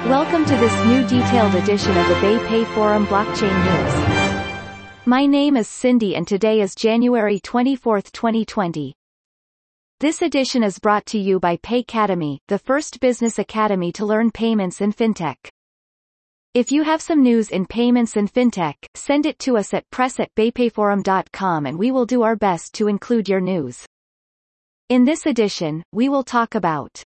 Welcome to this new detailed edition of the BayPay Forum Blockchain News. My name is Cindy and today is January 24, 2020. This edition is brought to you by Paycademy, the first business academy to learn payments and fintech. If you have some news in payments and fintech, send it to us at press@baypayforum.com and we will do our best to include your news. In this edition, we will talk about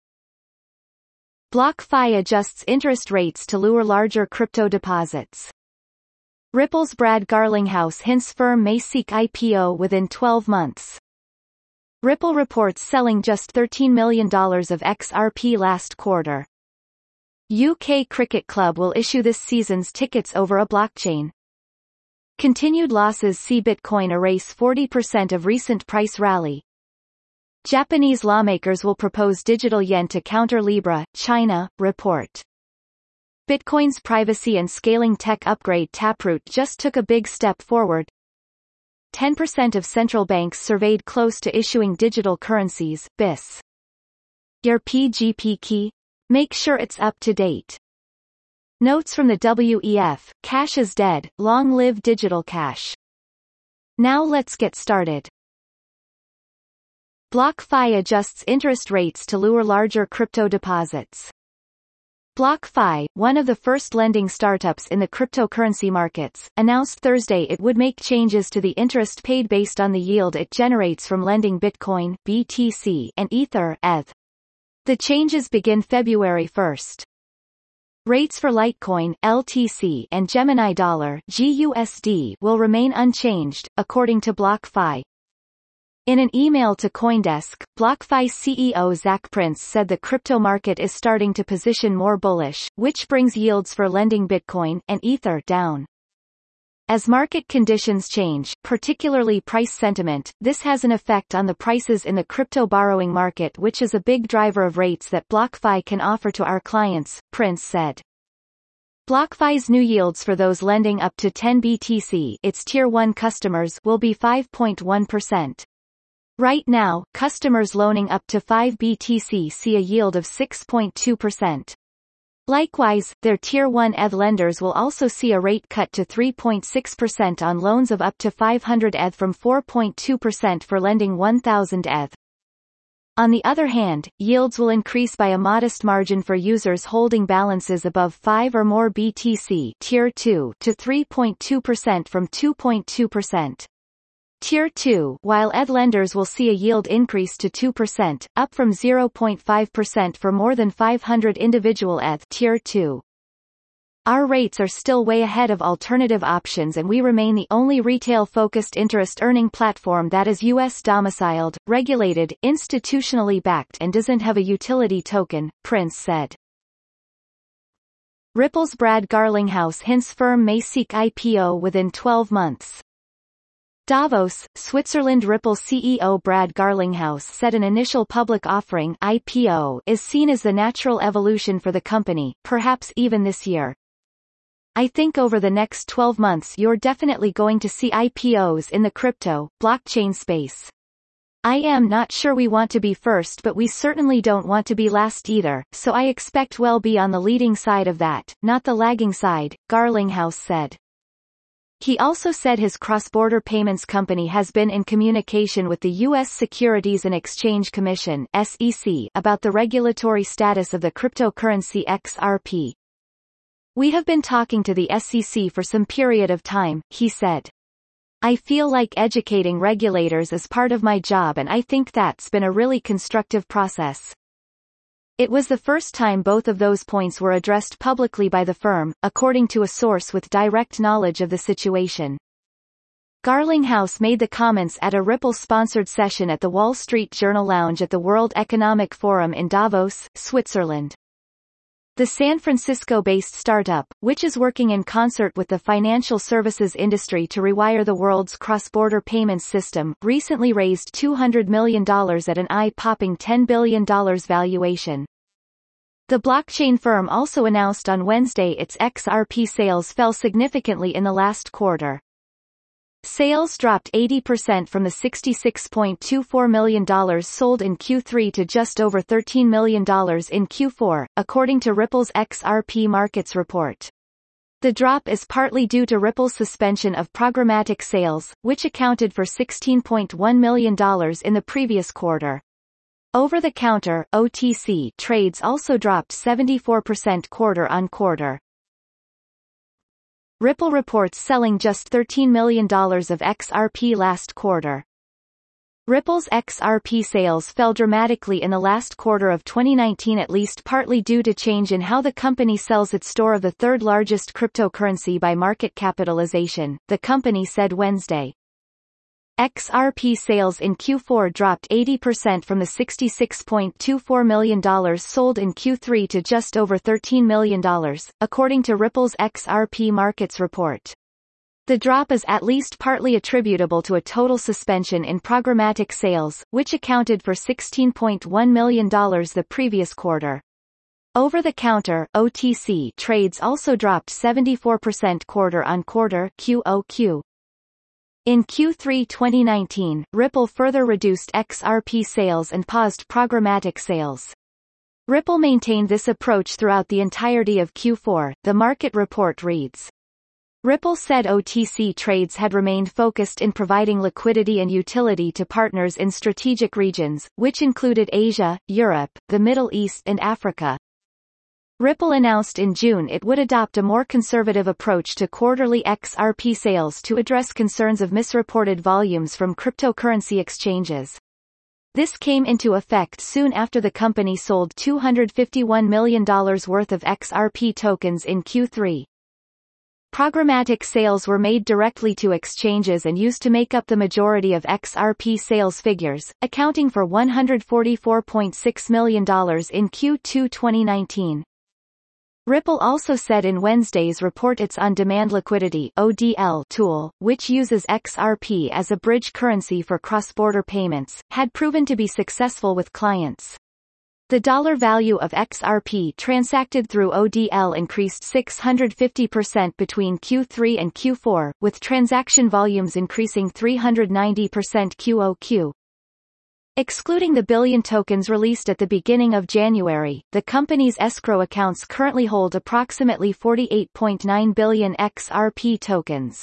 BlockFi adjusts interest rates to lure larger crypto deposits. Ripple's Brad Garlinghouse hints firm may seek IPO within 12 months. Ripple reports selling just $13 million of XRP last quarter. UK Cricket Club will issue this season's tickets over a blockchain. Continued losses see Bitcoin erase 40% of recent price rally. Japanese lawmakers will propose digital yen to counter Libra, China, report. Bitcoin's privacy and scaling tech upgrade Taproot just took a big step forward. 10% of central banks surveyed close to issuing digital currencies, BIS. Your PGP key? Make sure it's up to date. Notes from the WEF, cash is dead, long live digital cash. Now let's get started. BlockFi adjusts interest rates to lure larger crypto deposits. BlockFi, one of the first lending startups in the cryptocurrency markets, announced Thursday it would make changes to the interest paid based on the yield it generates from lending Bitcoin, BTC, and Ether, ETH. The changes begin February 1. Rates for Litecoin, LTC, and Gemini Dollar, GUSD, will remain unchanged, according to BlockFi. In an email to CoinDesk, BlockFi CEO Zach Prince said the crypto market is starting to position more bullish, which brings yields for lending Bitcoin and Ether down. As market conditions change, particularly price sentiment, this has an effect on the prices in the crypto borrowing market, which is a big driver of rates that BlockFi can offer to our clients, Prince said. BlockFi's new yields for those lending up to 10 BTC, its Tier 1 customers, will be 5.1%. Right now, customers loaning up to 5 BTC see a yield of 6.2%. Likewise, their Tier 1 ETH lenders will also see a rate cut to 3.6% on loans of up to 500 ETH from 4.2% for lending 1,000 ETH. On the other hand, yields will increase by a modest margin for users holding balances above 5 or more BTC Tier 2 to 3.2% from 2.2%. Tier 2, while ETH lenders will see a yield increase to 2%, up from 0.5% for more than 500 individual ETH Tier 2. Our rates are still way ahead of alternative options and we remain the only retail-focused interest-earning platform that is US domiciled, regulated, institutionally backed and doesn't have a utility token, Prince said. Ripple's Brad Garlinghouse hints firm may seek IPO within 12 months. Davos, Switzerland. Ripple CEO Brad Garlinghouse said an initial public offering (IPO) is seen as the natural evolution for the company, perhaps even this year. I think over the next 12 months you're definitely going to see IPOs in the crypto, blockchain space. I am not sure we want to be first but we certainly don't want to be last either, so I expect we'll be on the leading side of that, not the lagging side, Garlinghouse said. He also said his cross-border payments company has been in communication with the U.S. Securities and Exchange Commission (SEC) about the regulatory status of the cryptocurrency XRP. We have been talking to the SEC for some period of time, he said. I feel like educating regulators is part of my job and I think that's been a really constructive process. It was the first time both of those points were addressed publicly by the firm, according to a source with direct knowledge of the situation. Garlinghouse made the comments at a Ripple-sponsored session at the Wall Street Journal Lounge at the World Economic Forum in Davos, Switzerland. The San Francisco-based startup, which is working in concert with the financial services industry to rewire the world's cross-border payments system, recently raised $200 million at an eye-popping $10 billion valuation. The blockchain firm also announced on Wednesday its XRP sales fell significantly in the last quarter. Sales dropped 80% from the $66.24 million sold in Q3 to just over $13 million in Q4, according to Ripple's XRP Markets report. The drop is partly due to Ripple's suspension of programmatic sales, which accounted for $16.1 million in the previous quarter. Over-the-counter (OTC) trades also dropped 74% quarter-on-quarter. Ripple reports selling just $13 million of XRP last quarter. Ripple's XRP sales fell dramatically in the last quarter of 2019, at least partly due to change in how the company sells its store of the third largest cryptocurrency by market capitalization, the company said Wednesday. XRP sales in Q4 dropped 80% from the $66.24 million sold in Q3 to just over $13 million, according to Ripple's XRP Markets report. The drop is at least partly attributable to a total suspension in programmatic sales, which accounted for $16.1 million the previous quarter. Over-the-counter (OTC) trades also dropped 74% quarter-on-quarter (QoQ). In Q3 2019, Ripple further reduced XRP sales and paused programmatic sales. Ripple maintained this approach throughout the entirety of Q4, the market report reads. Ripple said OTC trades had remained focused in providing liquidity and utility to partners in strategic regions, which included Asia, Europe, the Middle East and Africa. Ripple announced in June it would adopt a more conservative approach to quarterly XRP sales to address concerns of misreported volumes from cryptocurrency exchanges. This came into effect soon after the company sold $251 million worth of XRP tokens in Q3. Programmatic sales were made directly to exchanges and used to make up the majority of XRP sales figures, accounting for $144.6 million in Q2 2019. Ripple also said in Wednesday's report its on-demand liquidity (ODL) tool, which uses XRP as a bridge currency for cross-border payments, had proven to be successful with clients. The dollar value of XRP transacted through ODL increased 650% between Q3 and Q4, with transaction volumes increasing 390% QoQ. Excluding the billion tokens released at the beginning of January, the company's escrow accounts currently hold approximately 48.9 billion XRP tokens.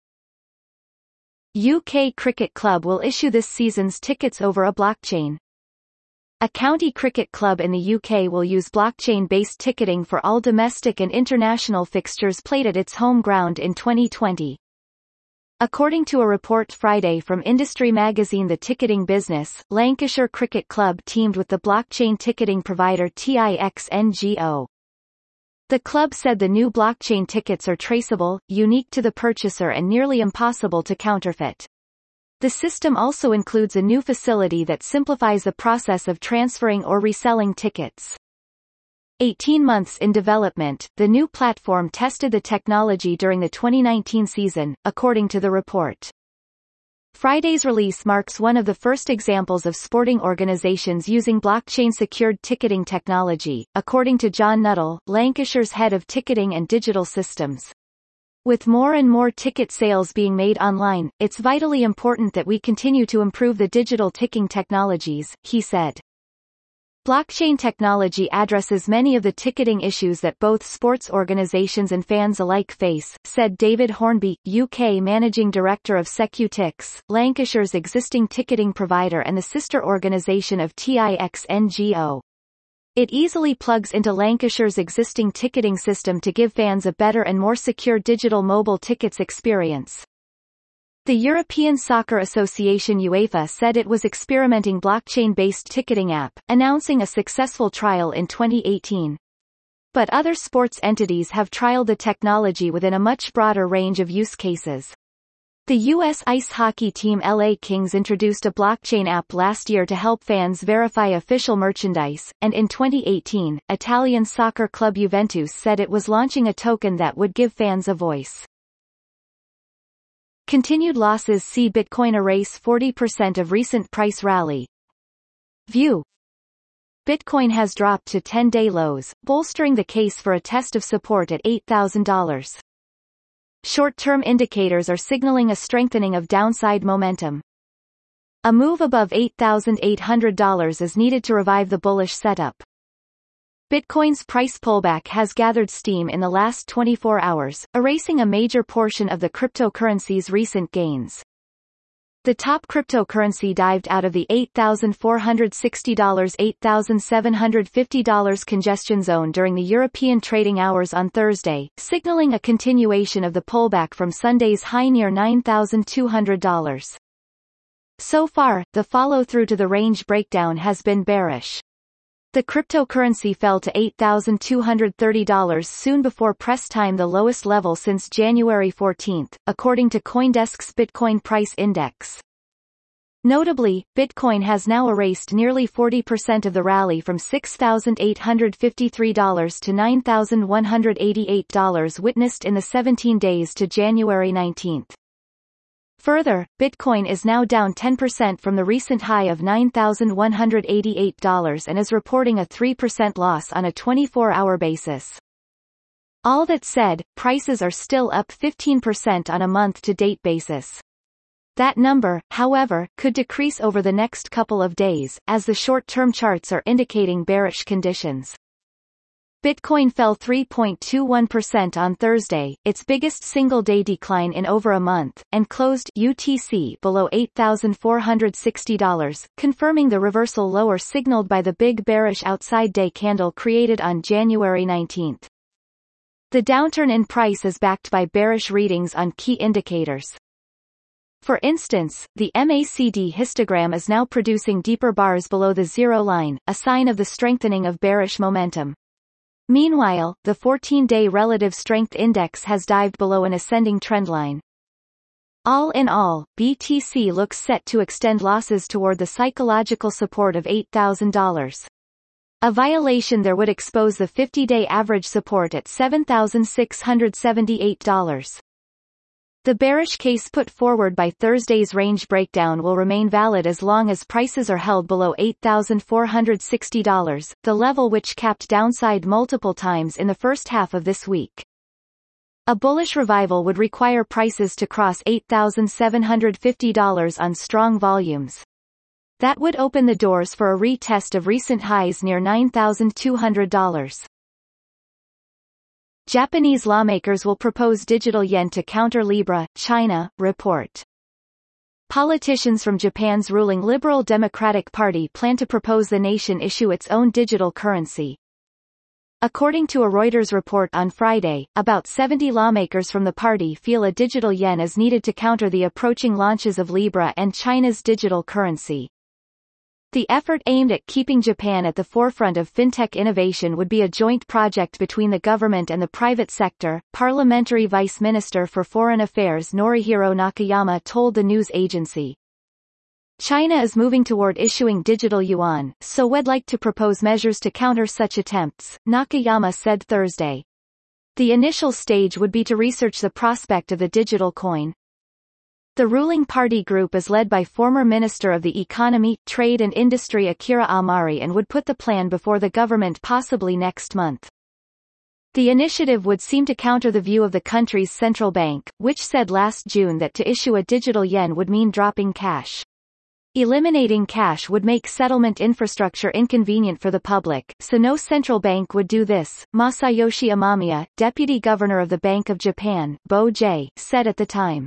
UK Cricket Club will issue this season's tickets over a blockchain. A county cricket club in the UK will use blockchain-based ticketing for all domestic and international fixtures played at its home ground in 2020. According to a report Friday from industry magazine The Ticketing Business, Lancashire Cricket Club teamed with the blockchain ticketing provider TIXNGO. The club said the new blockchain tickets are traceable, unique to the purchaser and nearly impossible to counterfeit. The system also includes a new facility that simplifies the process of transferring or reselling tickets. 18 months in development, the new platform tested the technology during the 2019 season, according to the report. Friday's release marks one of the first examples of sporting organizations using blockchain-secured ticketing technology, according to John Nuttall, Lancashire's head of ticketing and digital systems. With more and more ticket sales being made online, it's vitally important that we continue to improve the digital ticketing technologies, he said. Blockchain technology addresses many of the ticketing issues that both sports organizations and fans alike face, said David Hornby, UK Managing Director of Secutix, Lancashire's existing ticketing provider and the sister organisation of TIXNGO. It easily plugs into Lancashire's existing ticketing system to give fans a better and more secure digital mobile tickets experience. The European Soccer Association UEFA said it was experimenting blockchain-based ticketing app, announcing a successful trial in 2018. But other sports entities have trialed the technology within a much broader range of use cases. The U.S. ice hockey team LA Kings introduced a blockchain app last year to help fans verify official merchandise, and in 2018, Italian soccer club Juventus said it was launching a token that would give fans a voice. Continued losses see Bitcoin erase 40% of recent price rally. View. Bitcoin has dropped to 10-day lows, bolstering the case for a test of support at $8,000. Short-term indicators are signaling a strengthening of downside momentum. A move above $8,800 is needed to revive the bullish setup. Bitcoin's price pullback has gathered steam in the last 24 hours, erasing a major portion of the cryptocurrency's recent gains. The top cryptocurrency dived out of the $8,460–$8,750 congestion zone during the European trading hours on Thursday, signaling a continuation of the pullback from Sunday's high near $9,200. So far, the follow-through to the range breakdown has been bearish. The cryptocurrency fell to $8,230 soon before press time, the lowest level since January 14, according to CoinDesk's Bitcoin Price Index. Notably, Bitcoin has now erased nearly 40% of the rally from $6,853 to $9,188 witnessed in the 17 days to January 19. Further, Bitcoin is now down 10% from the recent high of $9,188 and is reporting a 3% loss on a 24-hour basis. All that said, prices are still up 15% on a month-to-date basis. That number, however, could decrease over the next couple of days, as the short-term charts are indicating bearish conditions. Bitcoin fell 3.21% on Thursday, its biggest single-day decline in over a month, and closed UTC below $8,460, confirming the reversal lower signaled by the big bearish outside day candle created on January 19. The downturn in price is backed by bearish readings on key indicators. For instance, the MACD histogram is now producing deeper bars below the zero line, a sign of the strengthening of bearish momentum. Meanwhile, the 14-day relative strength index has dived below an ascending trendline. All in all, BTC looks set to extend losses toward the psychological support of $8,000. A violation there would expose the 50-day average support at $7,678. The bearish case put forward by Thursday's range breakdown will remain valid as long as prices are held below $8,460, the level which capped downside multiple times in the first half of this week. A bullish revival would require prices to cross $8,750 on strong volumes. That would open the doors for a retest of recent highs near $9,200. Japanese lawmakers will propose digital yen to counter Libra, China, report. Politicians from Japan's ruling Liberal Democratic Party plan to propose the nation issue its own digital currency. According to a Reuters report on Friday, about 70 lawmakers from the party feel a digital yen is needed to counter the approaching launches of Libra and China's digital currency. The effort aimed at keeping Japan at the forefront of fintech innovation would be a joint project between the government and the private sector, Parliamentary Vice Minister for Foreign Affairs Norihiro Nakayama told the news agency. China is moving toward issuing digital yuan, so we'd like to propose measures to counter such attempts, Nakayama said Thursday. The initial stage would be to research the prospect of the digital coin. The ruling party group is led by former Minister of the Economy, Trade and Industry Akira Amari and would put the plan before the government possibly next month. The initiative would seem to counter the view of the country's central bank, which said last June that to issue a digital yen would mean dropping cash. Eliminating cash would make settlement infrastructure inconvenient for the public, so no central bank would do this, Masayoshi Amamiya, deputy governor of the Bank of Japan, BOJ, said at the time.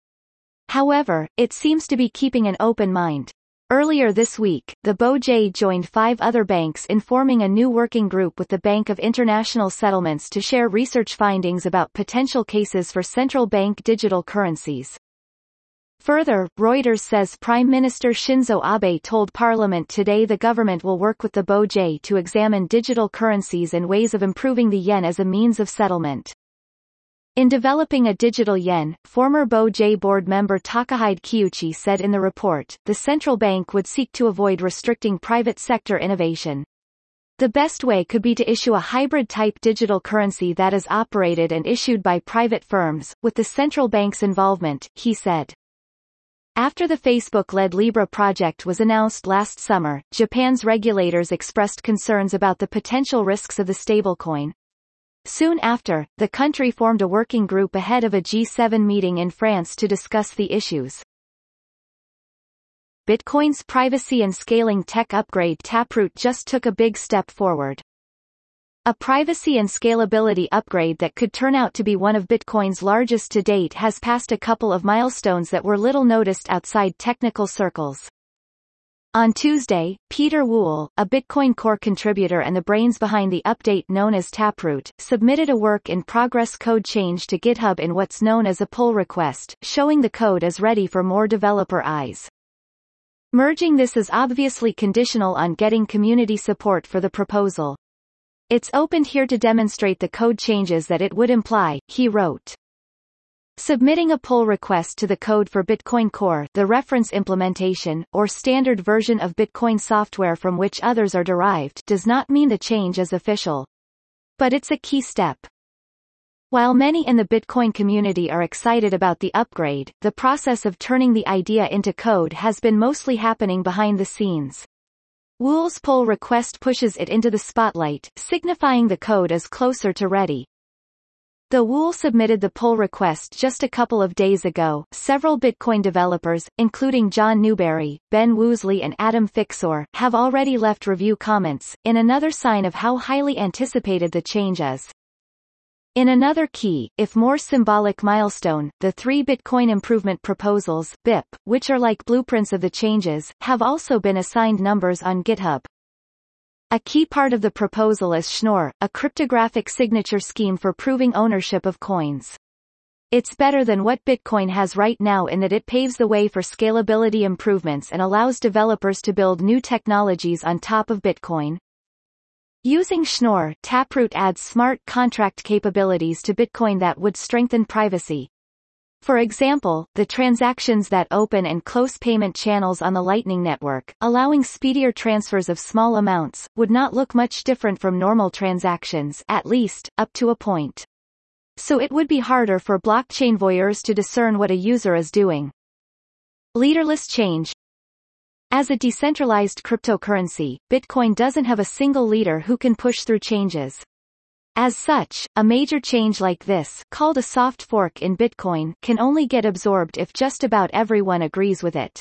However, it seems to be keeping an open mind. Earlier this week, the BOJ joined 5 other banks in forming a new working group with the Bank of International Settlements to share research findings about potential cases for central bank digital currencies. Further, Reuters says Prime Minister Shinzo Abe told Parliament today the government will work with the BOJ to examine digital currencies and ways of improving the yen as a means of settlement. In developing a digital yen, former BOJ board member Takahide Kiuchi said in the report, the central bank would seek to avoid restricting private sector innovation. The best way could be to issue a hybrid-type digital currency that is operated and issued by private firms, with the central bank's involvement, he said. After the Facebook-led Libra project was announced last summer, Japan's regulators expressed concerns about the potential risks of the stablecoin. Soon after, the country formed a working group ahead of a G7 meeting in France to discuss the issues. Bitcoin's privacy and scaling tech upgrade Taproot just took a big step forward. A privacy and scalability upgrade that could turn out to be one of Bitcoin's largest to date has passed a couple of milestones that were little noticed outside technical circles. On Tuesday, Peter Wohl, a Bitcoin Core contributor and the brains behind the update known as Taproot, submitted a work-in-progress code change to GitHub in what's known as a pull request, showing the code is ready for more developer eyes. Merging this is obviously conditional on getting community support for the proposal. It's opened here to demonstrate the code changes that it would imply, he wrote. Submitting a pull request to the code for Bitcoin Core, the reference implementation, or standard version of Bitcoin software from which others are derived, does not mean the change is official. But it's a key step. While many in the Bitcoin community are excited about the upgrade, the process of turning the idea into code has been mostly happening behind the scenes. Wohl's pull request pushes it into the spotlight, signifying the code is closer to ready. Though Wohl submitted the pull request just a couple of days ago, several Bitcoin developers, including John Newberry, Ben Woosley and Adam Fixor, have already left review comments, in another sign of how highly anticipated the change is. In another key, if more symbolic milestone, the 3 Bitcoin improvement proposals, BIP, which are like blueprints of the changes, have also been assigned numbers on GitHub. A key part of the proposal is Schnorr, a cryptographic signature scheme for proving ownership of coins. It's better than what Bitcoin has right now in that it paves the way for scalability improvements and allows developers to build new technologies on top of Bitcoin. Using Schnorr, Taproot adds smart contract capabilities to Bitcoin that would strengthen privacy. For example, the transactions that open and close payment channels on the Lightning Network, allowing speedier transfers of small amounts, would not look much different from normal transactions, at least, up to a point. So it would be harder for blockchain voyeurs to discern what a user is doing. Leaderless change. As a decentralized cryptocurrency, Bitcoin doesn't have a single leader who can push through changes. As such, a major change like this, called a soft fork in Bitcoin, can only get absorbed if just about everyone agrees with it.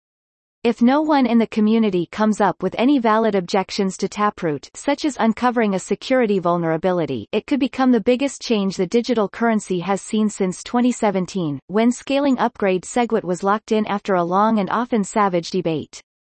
If no one in the community comes up with any valid objections to Taproot, such as uncovering a security vulnerability, it could become the biggest change the digital currency has seen since 2017, when scaling upgrade SegWit was locked in after a long and often savage debate.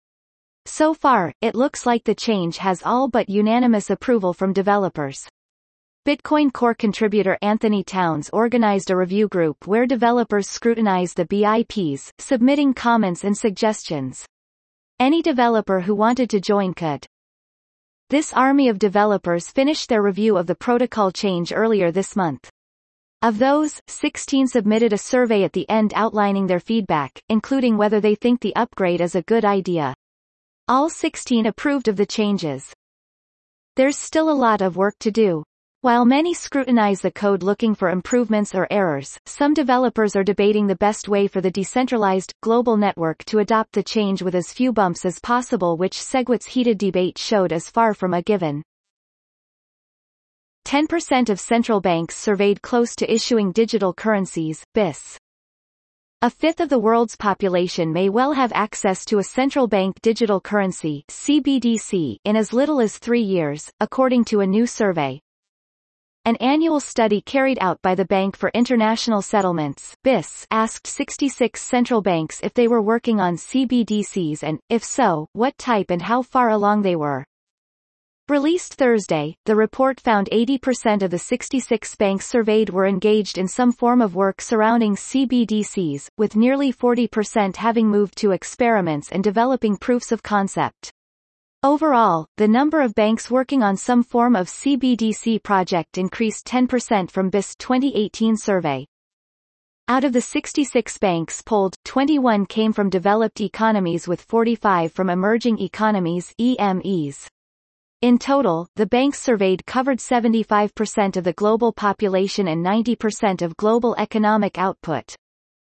So far, it looks like the change has all but unanimous approval from developers. Bitcoin Core contributor Anthony Towns organized a review group where developers scrutinized the BIPs, submitting comments and suggestions. Any developer who wanted to join could. This army of developers finished their review of the protocol change earlier this month. Of those, 16 submitted a survey at the end outlining their feedback, including whether they think the upgrade is a good idea. All 16 approved of the changes. There's still a lot of work to do. While many scrutinize the code looking for improvements or errors, some developers are debating the best way for the decentralized, global network to adopt the change with as few bumps as possible, which SegWit's heated debate showed is far from a given. 10% of central banks surveyed close to issuing digital currencies, BIS. A fifth of the world's population may well have access to a central bank digital currency, CBDC, in as little as 3 years, according to a new survey. An annual study carried out by the Bank for International Settlements (BIS) asked 66 central banks if they were working on CBDCs and, if so, what type and how far along they were. Released Thursday, the report found 80% of the 66 banks surveyed were engaged in some form of work surrounding CBDCs, with nearly 40% having moved to experiments and developing proofs of concept. Overall, the number of banks working on some form of CBDC project increased 10% from BIS 2018 survey. Out of the 66 banks polled, 21 came from developed economies with 45 from emerging economies (EMEs). In total, the banks surveyed covered 75% of the global population and 90% of global economic output.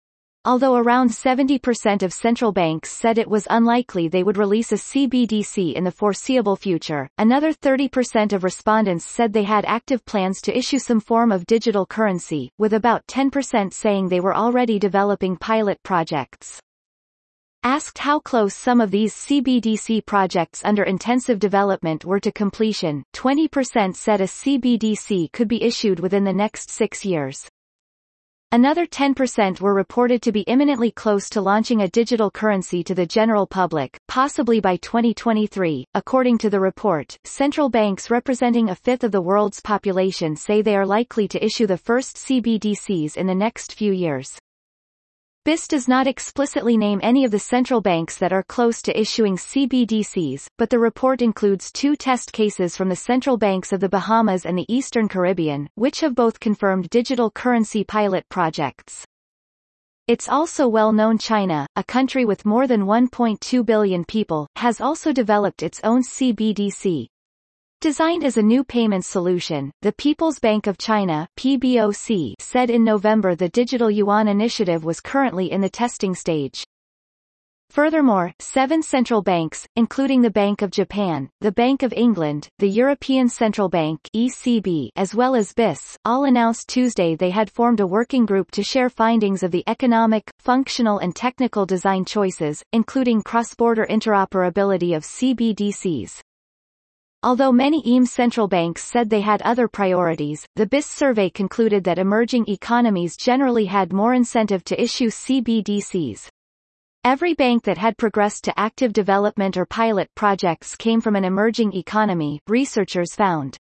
Although around 70% of central banks said it was unlikely they would release a CBDC in the foreseeable future, another 30% of respondents said they had active plans to issue some form of digital currency, with about 10% saying they were already developing pilot projects. Asked how close some of these CBDC projects under intensive development were to completion, 20% said a CBDC could be issued within the next 6 years. Another 10% were reported to be imminently close to launching a digital currency to the general public, possibly by 2023. According to the report, central banks representing a fifth of the world's population say they are likely to issue the first CBDCs in the next few years. BIS does not explicitly name any of the central banks that are close to issuing CBDCs, but the report includes 2 test cases from the central banks of the Bahamas and the Eastern Caribbean, which have both confirmed digital currency pilot projects. It's also well known China, a country with more than 1.2 billion people, has also developed its own CBDC. Designed as a new payment solution, the People's Bank of China (PBOC) said in November the digital yuan initiative was currently in the testing stage. Furthermore, 7 central banks, including the Bank of Japan, the Bank of England, the European Central Bank (ECB), as well as BIS, all announced Tuesday they had formed a working group to share findings of the economic, functional and technical design choices, including cross-border interoperability of CBDCs. Although many EM central banks said they had other priorities, the BIS survey concluded that emerging economies generally had more incentive to issue CBDCs. Every bank that had progressed to active development or pilot projects came from an emerging economy, researchers found.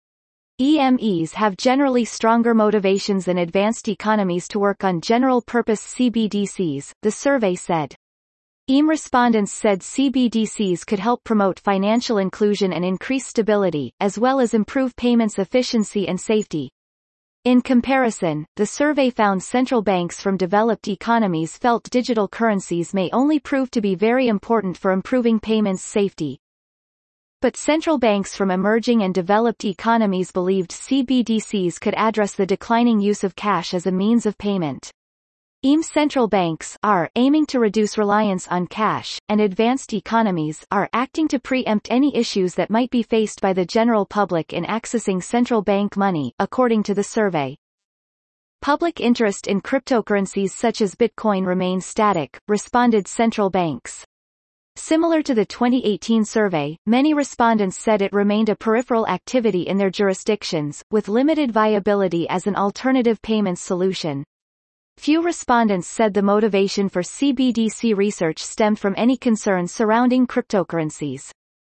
EMEs have generally stronger motivations than advanced economies to work on general-purpose CBDCs, the survey said. EM respondents said CBDCs could help promote financial inclusion and increase stability, as well as improve payments efficiency and safety. In comparison, the survey found central banks from developed economies felt digital currencies may only prove to be very important for improving payments safety. But central banks from emerging and developed economies believed CBDCs could address the declining use of cash as a means of payment. EM central banks are aiming to reduce reliance on cash, and advanced economies are acting to preempt any issues that might be faced by the general public in accessing central bank money, according to the survey. Public interest in cryptocurrencies such as Bitcoin remains static, responded central banks. Similar to the 2018 survey, many respondents said it remained a peripheral activity in their jurisdictions, with limited viability as an alternative payments solution. Few respondents said the motivation for CBDC research stemmed from any concerns surrounding cryptocurrencies.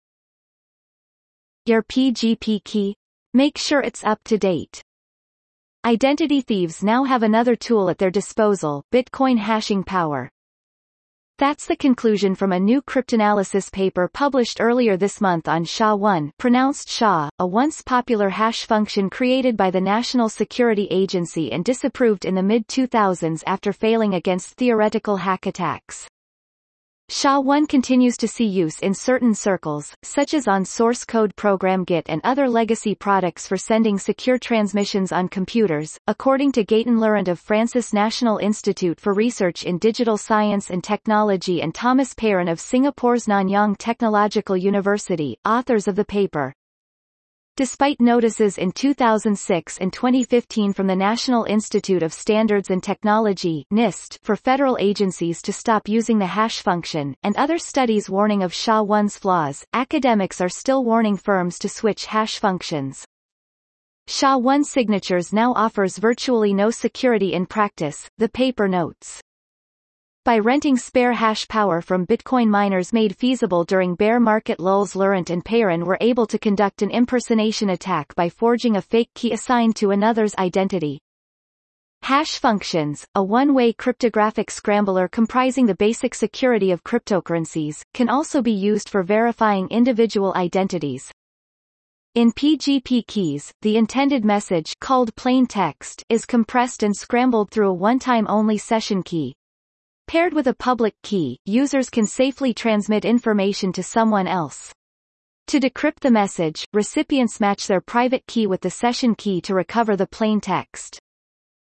Your PGP key? Make sure it's up to date. Identity thieves now have another tool at their disposal, Bitcoin hashing power. That's the conclusion from a new cryptanalysis paper published earlier this month on SHA-1, pronounced SHA, a once popular hash function created by the National Security Agency and disapproved in the mid-2000s after failing against theoretical hack attacks. SHA-1 continues to see use in certain circles, such as on source code program Git and other legacy products for sending secure transmissions on computers, according to Gaëtan Laurent of Francis National Institute for Research in Digital Science and Technology and Thomas Perrin of Singapore's Nanyang Technological University, authors of the paper. Despite notices in 2006 and 2015 from the National Institute of Standards and Technology (NIST) for federal agencies to stop using the hash function, and other studies warning of SHA-1's flaws, academics are still warning firms to switch hash functions. SHA-1 signatures now offers virtually no security in practice, the paper notes. By renting spare hash power from Bitcoin miners made feasible during bear market lulls, Laurent and Perrin were able to conduct an impersonation attack by forging a fake key assigned to another's identity. Hash functions, a one-way cryptographic scrambler comprising the basic security of cryptocurrencies, can also be used for verifying individual identities. In PGP keys, the intended message, called plain text, is compressed and scrambled through a one-time-only session key. Paired with a public key, users can safely transmit information to someone else. To decrypt the message, recipients match their private key with the session key to recover the plain text.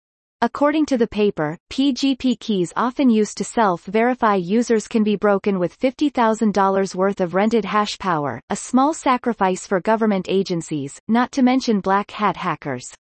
According to the paper, PGP keys often used to self-verify users can be broken with $50,000 worth of rented hash power, a small sacrifice for government agencies, not to mention black hat hackers.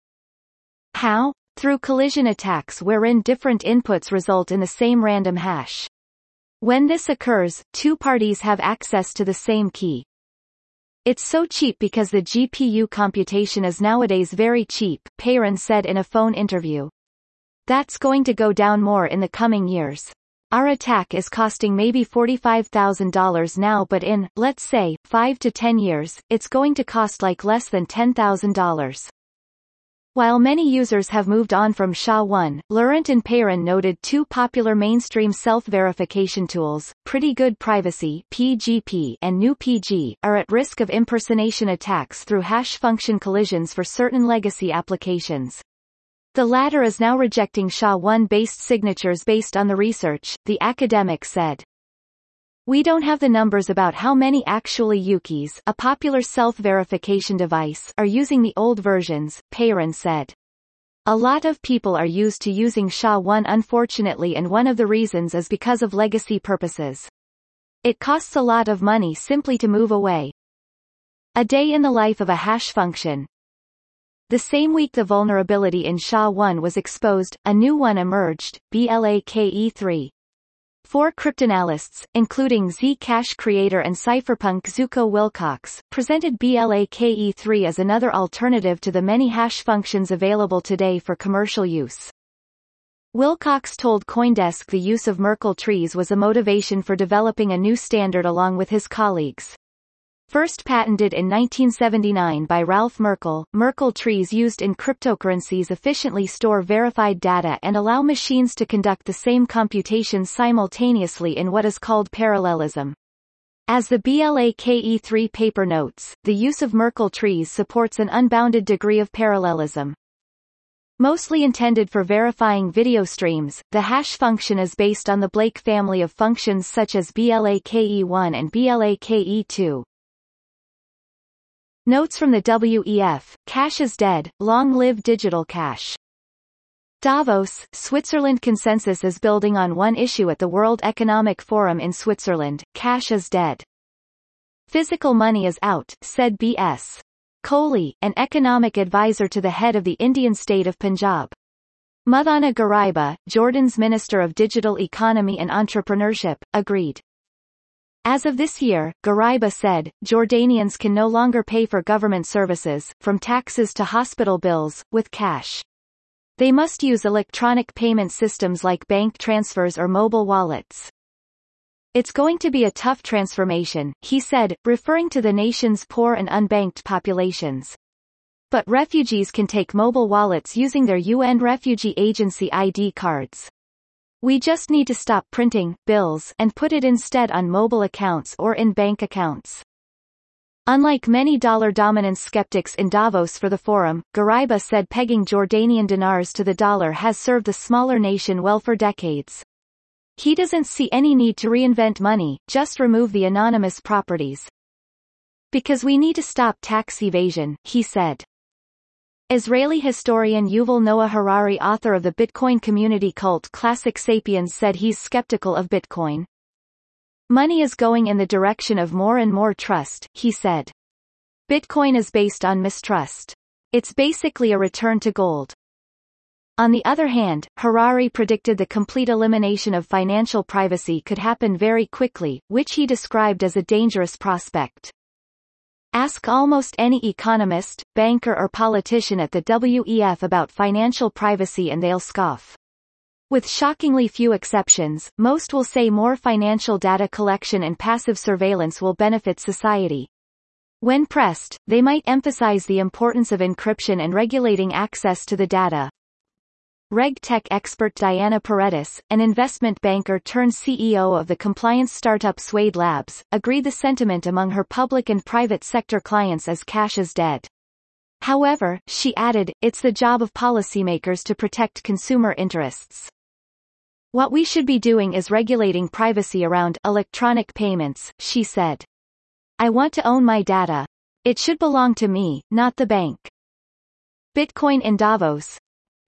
How? Through collision attacks wherein different inputs result in the same random hash. When this occurs, two parties have access to the same key. It's so cheap because the GPU computation is nowadays very cheap, Peyron said in a phone interview. That's going to go down more in the coming years. Our attack is costing maybe $45,000 now, but in, let's say, 5 to 10 years, it's going to cost like less than $10,000. While many users have moved on from SHA-1, Laurent and Peyron noted two popular mainstream self-verification tools, Pretty Good Privacy (PGP) and GNU-PG, are at risk of impersonation attacks through hash function collisions for certain legacy applications. The latter is now rejecting SHA-1-based signatures based on the research, the academic said. We don't have the numbers about how many actually YuKeys, a popular self-verification device, are using the old versions, Peyron said. A lot of people are used to using SHA-1 unfortunately, and one of the reasons is because of legacy purposes. It costs a lot of money simply to move away. A day in the life of a hash function. The same week the vulnerability in SHA-1 was exposed, a new one emerged, BLAKE3. Four cryptanalysts, including Zcash creator and cypherpunk Zuko Wilcox, presented BLAKE3 as another alternative to the many hash functions available today for commercial use. Wilcox told CoinDesk the use of Merkle trees was a motivation for developing a new standard along with his colleagues. First patented in 1979 by Ralph Merkle, Merkle trees used in cryptocurrencies efficiently store verified data and allow machines to conduct the same computations simultaneously in what is called parallelism. As the BLAKE3 paper notes, the use of Merkle trees supports an unbounded degree of parallelism. Mostly intended for verifying video streams, the hash function is based on the Blake family of functions such as BLAKE1 and BLAKE2. Notes from the WEF, Cash is dead, long live digital cash. Davos, Switzerland. Consensus is building on one issue at the World Economic Forum in Switzerland, cash is dead. Physical money is out, said B.S. Kohli, an economic advisor to the head of the Indian state of Punjab. Mudhana Garaiba, Jordan's Minister of Digital Economy and Entrepreneurship, agreed. As of this year, Garaiba said, Jordanians can no longer pay for government services, from taxes to hospital bills, with cash. They must use electronic payment systems like bank transfers or mobile wallets. It's going to be a tough transformation, he said, referring to the nation's poor and unbanked populations. But refugees can take mobile wallets using their UN Refugee Agency ID cards. We just need to stop printing bills and put it instead on mobile accounts or in bank accounts. Unlike many dollar dominance skeptics in Davos for the forum, Garaiba said pegging Jordanian dinars to the dollar has served the smaller nation well for decades. He doesn't see any need to reinvent money, just remove the anonymous properties. Because we need to stop tax evasion, he said. Israeli historian Yuval Noah Harari, author of the Bitcoin community cult Classic Sapiens, said he's skeptical of Bitcoin. Money is going in the direction of more and more trust, he said. Bitcoin is based on mistrust. It's basically a return to gold. On the other hand, Harari predicted the complete elimination of financial privacy could happen very quickly, which he described as a dangerous prospect. Ask almost any economist, banker or politician at the WEF about financial privacy and they'll scoff. With shockingly few exceptions, most will say more financial data collection and passive surveillance will benefit society. When pressed, they might emphasize the importance of encryption and regulating access to the data. RegTech expert Diana Paredes, an investment banker turned CEO of the compliance startup Suede Labs, agreed the sentiment among her public and private sector clients as cash is dead. However, she added, it's the job of policymakers to protect consumer interests. What we should be doing is regulating privacy around electronic payments, she said. I want to own my data. It should belong to me, not the bank. Bitcoin in Davos.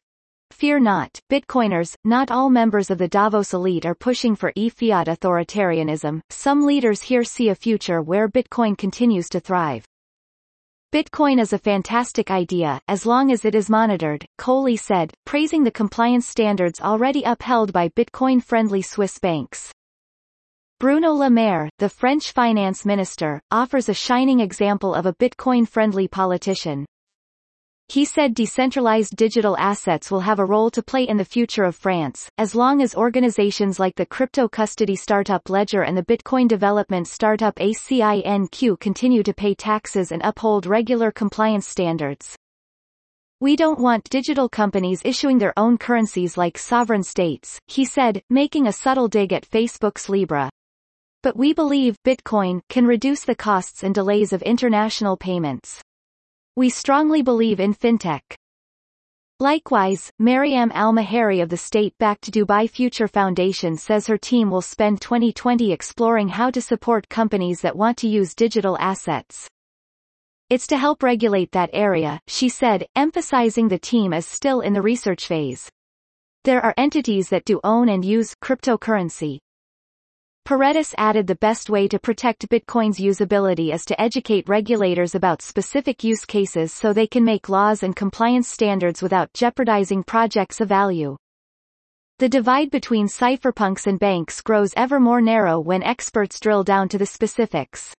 Fear not, Bitcoiners, not all members of the Davos elite are pushing for e-fiat authoritarianism. Some leaders here see a future where Bitcoin continues to thrive. Bitcoin is a fantastic idea, as long as it is monitored, Coley said, praising the compliance standards already upheld by Bitcoin-friendly Swiss banks. Bruno Le Maire, the French finance minister, offers a shining example of a Bitcoin-friendly politician. He said decentralized digital assets will have a role to play in the future of France, as long as organizations like the crypto custody startup Ledger and the Bitcoin development startup ACINQ continue to pay taxes and uphold regular compliance standards. We don't want digital companies issuing their own currencies like sovereign states, he said, making a subtle dig at Facebook's Libra. But we believe Bitcoin can reduce the costs and delays of international payments. We strongly believe in fintech. Likewise, Mariam Al-Mahari of the state-backed Dubai Future Foundation says her team will spend 2020 exploring how to support companies that want to use digital assets. It's to help regulate that area, she said, emphasizing the team is still in the research phase. There are entities that do own and use cryptocurrency. Paredes added the best way to protect Bitcoin's usability is to educate regulators about specific use cases so they can make laws and compliance standards without jeopardizing projects of value. The divide between cypherpunks and banks grows ever more narrow when experts drill down to the specifics.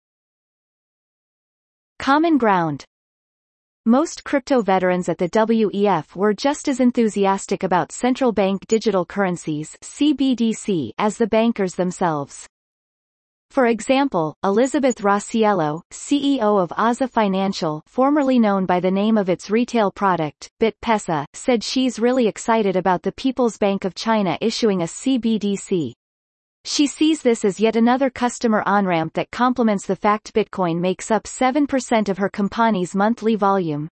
Common ground. Most crypto veterans at the WEF were just as enthusiastic about central bank digital currencies (CBDC) as the bankers themselves. For example, Elizabeth Rossiello, CEO of Aza Financial, formerly known by the name of its retail product, BitPesa, said she's really excited about the People's Bank of China issuing a CBDC. She sees this as yet another customer on-ramp that complements the fact Bitcoin makes up 7% of her company's monthly volume.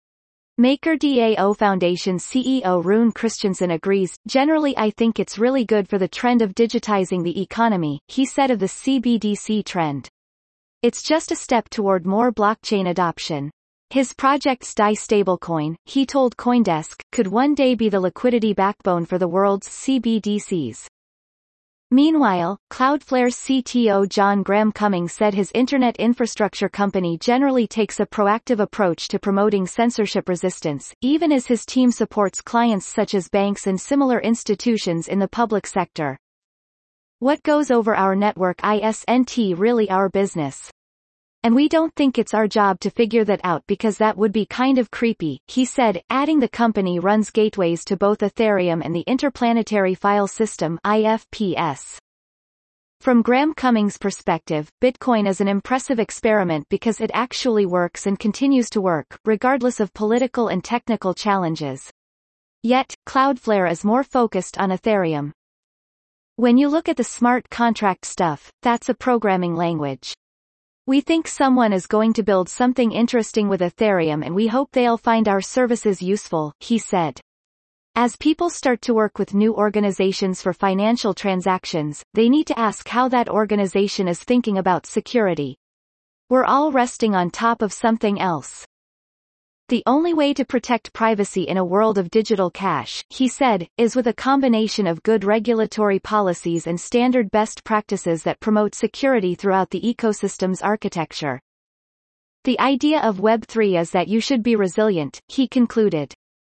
MakerDAO Foundation CEO Rune Christensen agrees, generally I think it's really good for the trend of digitizing the economy, he said of the CBDC trend. It's just a step toward more blockchain adoption. His project's DAI stablecoin, he told CoinDesk, could one day be the liquidity backbone for the world's CBDCs. Meanwhile, Cloudflare's CTO John Graham Cummings said his internet infrastructure company generally takes a proactive approach to promoting censorship resistance, even as his team supports clients such as banks and similar institutions in the public sector. What goes over our network isn't really our business. And we don't think it's our job to figure that out because that would be kind of creepy, he said, adding the company runs gateways to both Ethereum and the Interplanetary File System (IFPS). From Graham Cummings' perspective, Bitcoin is an impressive experiment because it actually works and continues to work, regardless of political and technical challenges. Yet, Cloudflare is more focused on Ethereum. When you look at the smart contract stuff, that's a programming language. We think someone is going to build something interesting with Ethereum and we hope they'll find our services useful, he said. As people start to work with new organizations for financial transactions, they need to ask how that organization is thinking about security. We're all resting on top of something else. The only way to protect privacy in a world of digital cash, he said, is with a combination of good regulatory policies and standard best practices that promote security throughout the ecosystem's architecture. The idea of Web3 is that you should be resilient, he concluded.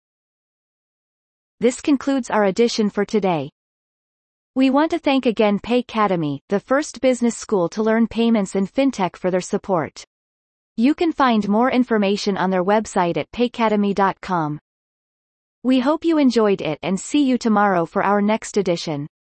This concludes our edition for today. We want to thank again Paycademy, the first business school to learn payments and fintech, for their support. You can find more information on their website at paycademy.com. We hope you enjoyed it and see you tomorrow for our next edition.